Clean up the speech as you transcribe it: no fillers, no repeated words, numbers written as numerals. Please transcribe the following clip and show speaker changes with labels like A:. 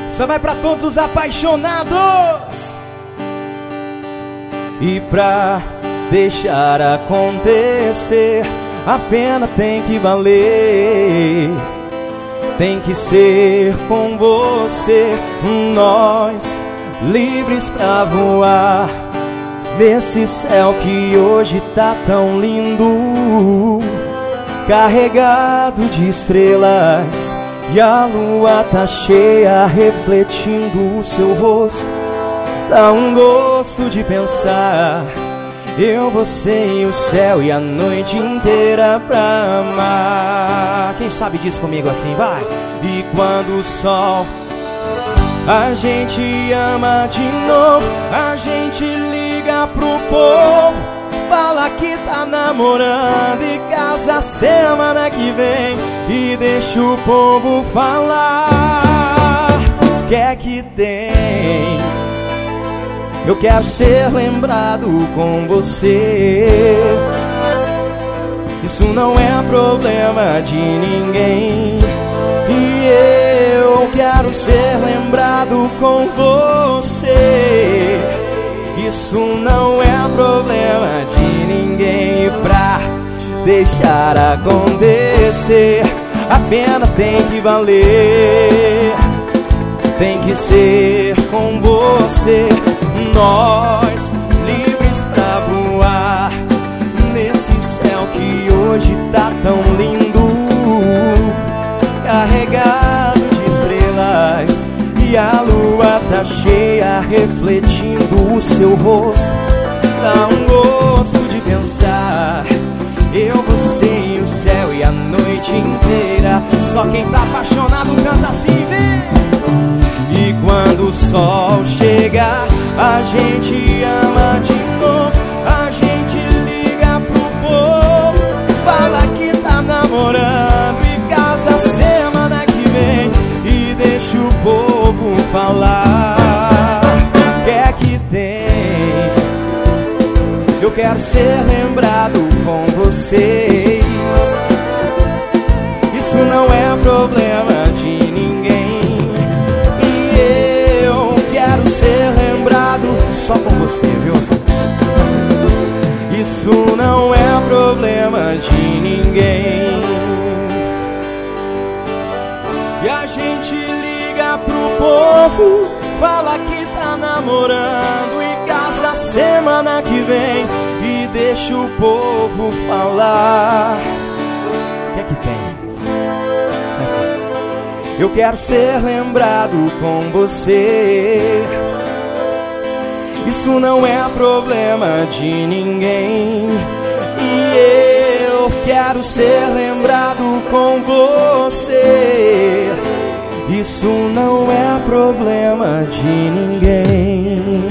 A: Só vai pra todos os apaixonados. E pra deixar acontecer, a pena tem que valer. Tem que ser com você, nós livres pra voar nesse céu que hoje tá tão lindo, carregado de estrelas, e a lua tá cheia refletindo o seu rosto. Dá um gosto de pensar, eu, você e o céu e a noite inteira pra amar. Quem sabe diz comigo assim, vai. E quando o sol a gente ama de novo, a gente liga pro povo, fala que tá namorando e casa semana que vem, e deixa o povo falar. O que é que tem? Eu quero ser lembrado com você. Isso não é problema de ninguém. E eu quero ser lembrado com você. Isso não é problema de ninguém. E pra deixar acontecer, a pena tem que valer. Tem que ser com você, nós livres pra voar nesse céu que hoje tá tão lindo, carregado de estrelas, e a lua tá cheia refletindo o seu rosto. Dá um gosto de pensar, eu, você e o céu e a noite inteira. Só quem tá apaixonado canta assim, vem. E quando o sol chega, a gente ama de novo, a gente liga pro povo, fala que tá namorando e casa semana que vem, e deixa o povo falar. O que é que tem? Eu quero ser lembrado com vocês. Isso não é problema de ninguém. Quero ser lembrado só com você, viu? Isso não é problema de ninguém. E a gente liga pro povo, fala que tá namorando e casa semana que vem, e deixa o povo falar. O que é que tem? Eu quero ser lembrado com você. Isso não é problema de ninguém. E eu quero ser lembrado com você. Isso não é problema de ninguém.